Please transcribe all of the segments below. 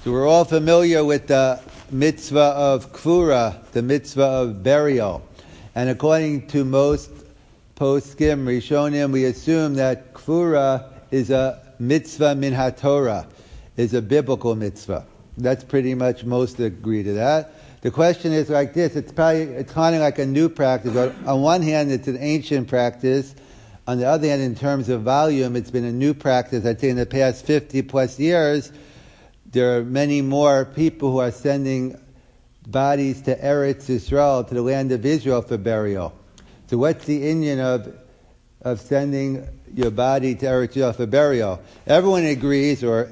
So we're all familiar with the mitzvah of kfura, the mitzvah of burial. And according to most poskim, Rishonim, we assume that kfura is a mitzvah min haTorah, is a biblical mitzvah. That's pretty much most agree to that. The question is like this, it's kind of like a new practice. But on one hand, it's an ancient practice. On the other hand, in terms of volume, it's been a new practice. I'd say in the past 50 plus years, there are many more people who are sending bodies to Eretz Yisrael, to the land of Israel, for burial. So what's the inyan of sending your body to Eretz Yisrael for burial? Everyone agrees there's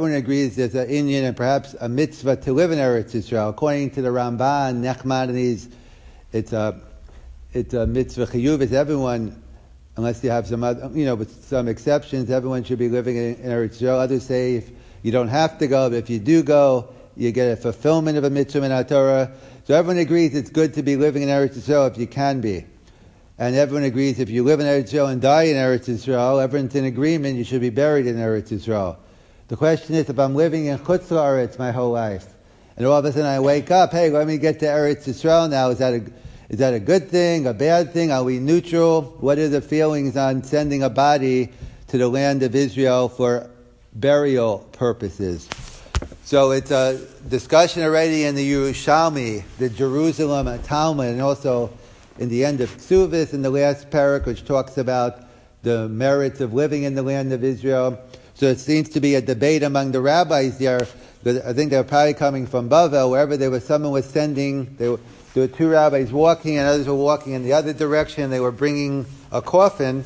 an inyan and perhaps a mitzvah to live in Eretz Yisrael. According to the Ramban, Nachmanides, it's a mitzvah chiyuv. It's everyone, unless you have some other, with some exceptions, everyone should be living in Eretz Yisrael. Others say if you don't have to go, but if you do go, you get a fulfillment of a mitzvah in Torah. So everyone agrees it's good to be living in Eretz Yisrael if you can be. And everyone agrees if you live in Eretz Yisrael and die in Eretz Yisrael, everyone's in agreement you should be buried in Eretz Yisrael. The question is, if I'm living in Chutz La'aretz my whole life, and all of a sudden I wake up, hey, let me get to Eretz Yisrael now, is that a good thing, a bad thing? Are we neutral? What are the feelings on sending a body to the land of Israel for burial purposes? So it's a discussion already in the Yerushalmi, the Jerusalem Talmud, and also in the end of Ksubis, in the last parak, which talks about the merits of living in the land of Israel. So it seems to be a debate among the rabbis there. I think they're probably coming from Bavel, wherever someone was sending. There were two rabbis walking, and others were walking in the other direction. They were bringing a coffin,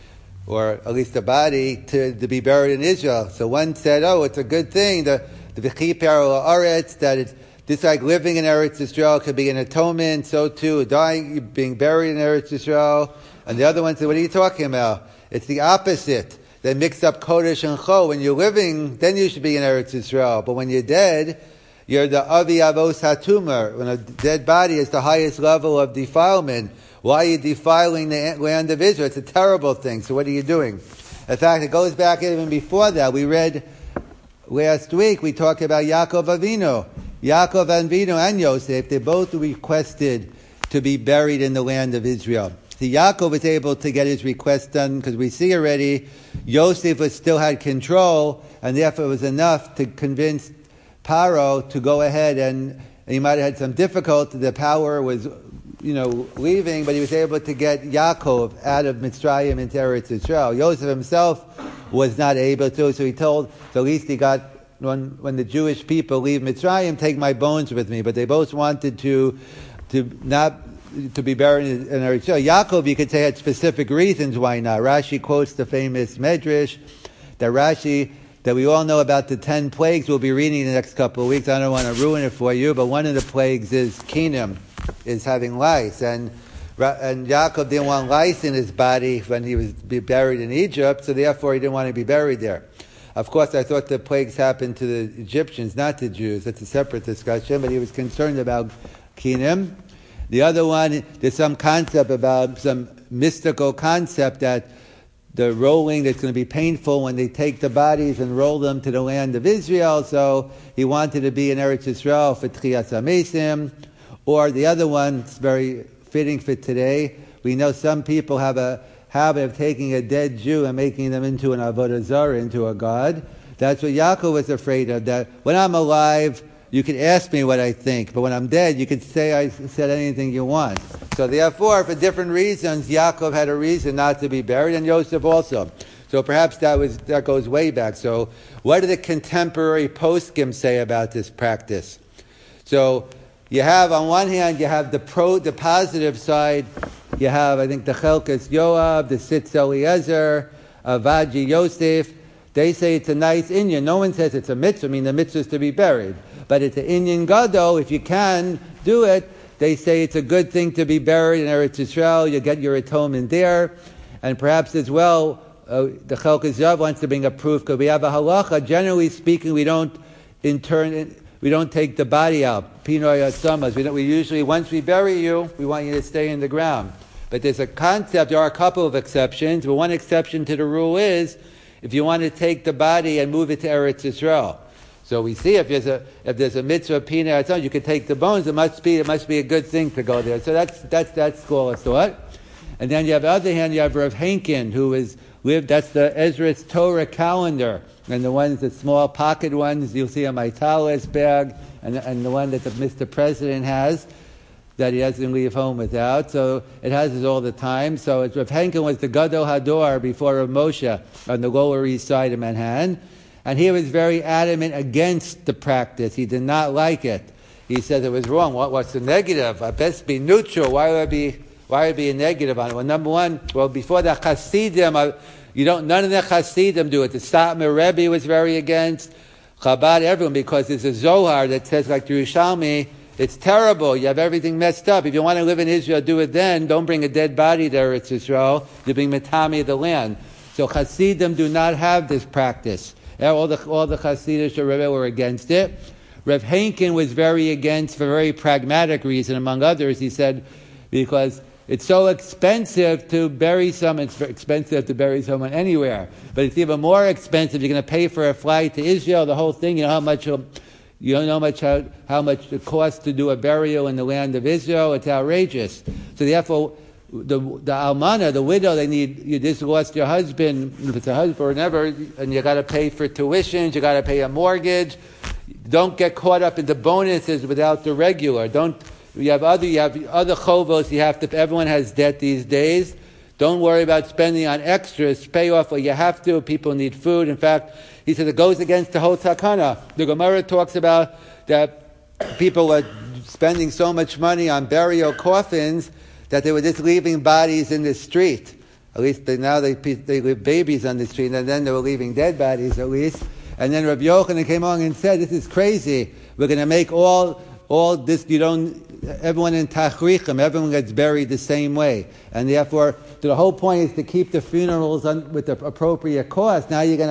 or at least a body, to be buried in Israel. So one said, it's a good thing, the V'chi Perel Haaretz, that it's just like living in Eretz Yisrael could be an atonement, so too, being buried in Eretz Yisrael. And the other one said, what are you talking about? It's the opposite. They mix up Kodesh and Cho. When you're living, then you should be in Eretz Yisrael. But when you're dead, you're the Avi Avos HaTumor. When a dead body is the highest level of defilement. Why are you defiling the land of Israel? It's a terrible thing. So what are you doing? In fact, it goes back even before that. We read last week, we talked about Yaakov Avinu. Yaakov Avinu and Yosef, they both requested to be buried in the land of Israel. So Yaakov was able to get his request done because we see already Yosef still had control, and therefore it was enough to convince Paro to go ahead, and he might have had some difficulty. The power was, leaving, but he was able to get Yaakov out of Mitzrayim into Eretz Yisrael. Yosef himself was not able to, so at least he got, when the Jewish people leave Mitzrayim, take my bones with me. But they both wanted to be buried in Eretz Yisrael. Yaakov, you could say, had specific reasons why not. Rashi quotes the famous Medrash that we all know about the 10 plagues we'll be reading in the next couple of weeks. I don't want to ruin it for you, but one of the plagues is Kinim, is having lice. And Yaakov didn't want lice in his body when he was buried in Egypt, so therefore he didn't want to be buried there. Of course, I thought the plagues happened to the Egyptians, not to Jews. That's a separate discussion, but he was concerned about Kinim. The other one, there's some mystical concept that the rolling, that's going to be painful when they take the bodies and roll them to the land of Israel. So he wanted to be in Eretz Yisrael for Tchias HaMesim. Or the other one, it's very fitting for today. We know some people have a habit of taking a dead Jew and making them into an avodah zarah, into a god. That's what Yaakov was afraid of, that when I'm alive, you can ask me what I think, but when I'm dead, you can say I said anything you want. So therefore, for different reasons, Yaakov had a reason not to be buried, and Yosef also. So perhaps that goes way back. So what do the contemporary poskim say about this practice? So you have, on one hand, you have the positive side. You have, I think, the Chelkas Yoav, the Sitz Eliezer, Avaji Yosef. They say it's a nice inyan. No one says it's a mitzvah. The mitzvah is to be buried. But it's an inyan gadol. If you can do it, they say it's a good thing to be buried in Eretz Yisrael. You get your atonement there. And perhaps as well, the Chelkas Yoav wants to bring a proof, because we have a halacha. Generally speaking, we don't take the body out. Pinoy Asamas. We usually, once we bury you, we want you to stay in the ground. But there's a concept, there are a couple of exceptions, but one exception to the rule is, if you want to take the body and move it to Eretz Yisrael. So we see if there's a mitzvah pina, you could take the bones. It must be a good thing to go there. So that's school of thought. And then you have the other hand, you have Rav Henkin, who lived. That's the Ezra's Torah calendar, and the small pocket ones you'll see in my talis bag, and the one that Mr. President has, that he doesn't leave home without. So it has it all the time. So Rav Henkin was the Gadol Hador before Rav Moshe on the Lower East Side of Manhattan. And he was very adamant against the practice. He did not like it. He said it was wrong. What's the negative? I best be neutral. Why would I be a negative on it? Well, number one, before the Hasidim, none of the Hasidim do it. The Satmar Rebbe was very against. Chabad, everyone, because there's a Zohar that says, like Yerushalmi, it's terrible. You have everything messed up. If you want to live in Israel, do it then. Don't bring a dead body there. It's Israel. You bring Matami of the land. So Hasidim do not have this practice. All the Hasidic Rebbe were against it. Rav Henkin was very against for a very pragmatic reason, among others. He said, because it's so expensive to bury someone. It's expensive to bury someone anywhere, but it's even more expensive. You're going to pay for a flight to Israel, the whole thing. You know how much it costs to do a burial in the land of Israel. It's outrageous. So therefore, the almana, the widow, you just lost your husband, if it's a husband or never, and you got to pay for tuitions, you got to pay a mortgage. Don't get caught up in the bonuses without the regular. You have other chovos. Everyone has debt these days. Don't worry about spending on extras. Pay off what you have to. People need food. In fact, he said it goes against the whole takana. The Gemara talks about that people were spending so much money on burial coffins that they were just leaving bodies in the street. At least now they leave babies on the street, and then they were leaving dead bodies at least. And then Rabbi Yochanan came along and said, "This is crazy. We're going to make all this. Everyone in Tachrichim, everyone gets buried the same way, and therefore the whole point is to keep the funerals with the appropriate cost.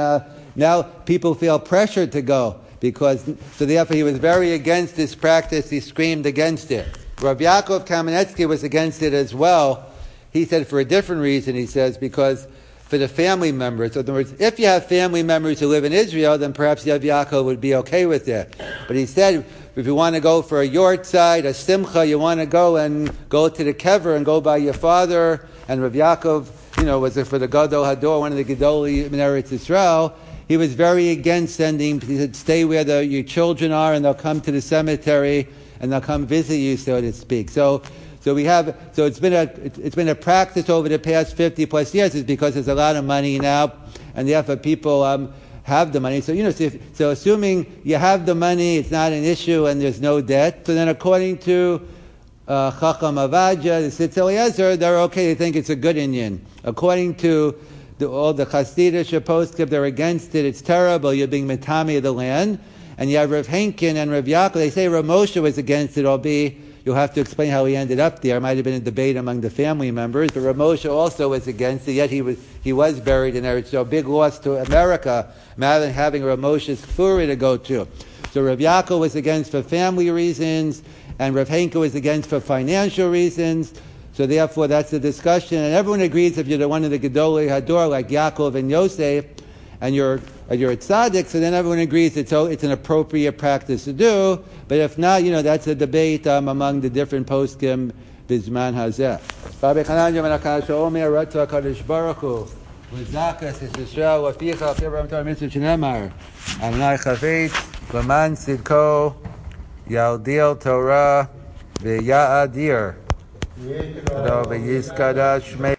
Now people feel pressured to go so therefore he was very against this practice. He screamed against it. Rabbi Yaakov Kamenetsky was against it as well. He said for a different reason. He says because for the family members. So in other words, if you have family members who live in Israel, then perhaps Rabbi Yaakov would be okay with it. But he said if you want to go for a yortzeit, a simcha, you want to go to the kever and go by your father. And Rabbi Yaakov, was it for the Gadol Hador, one of the Gedoli in Eretz Yisrael. He was very against sending. He said, stay where your children are, and they'll come to the cemetery and they'll come visit you, so to speak. So it's been a practice over the past 50 plus years. It's because there's a lot of money now, and therefore people have the money. So assuming you have the money, it's not an issue, and there's no debt. So then, according to Chacham Avadja, the Sitz Eliezer, they're okay. They think it's a good Inyan. According to all the Hasidic poskim, they're against it. It's terrible. You're being metami of the land. And you have Rav Henkin and Rav Yaakov. They say Rav Moshe was against it, albeit you'll have to explain how he ended up there. It might have been a debate among the family members. But Rav Moshe also was against it, yet he was buried in Eretz. So a big loss to America, rather than having Rav Moshe's Kfuri to go to. So Rav Yaakov was against for family reasons, and Rav Henkin was against for financial reasons. So therefore, that's the discussion. And everyone agrees if you're one of the Gedolei Hador, like Yaakov and Yosef, and you're a tzaddik, so then everyone agrees it's an appropriate practice to do. But if not, that's a debate among the different poskim bizman hazeh. Rabbi Chananya ben Akash Omer Ratzah Kadosh Baruch Hu V'zakas es Yisrael V'ficha V'yavram Torah Mitzvah Shneimar Adonai Chavetz L'man Sidko Yaldil Torah V'Ya'adir V'Yizkadash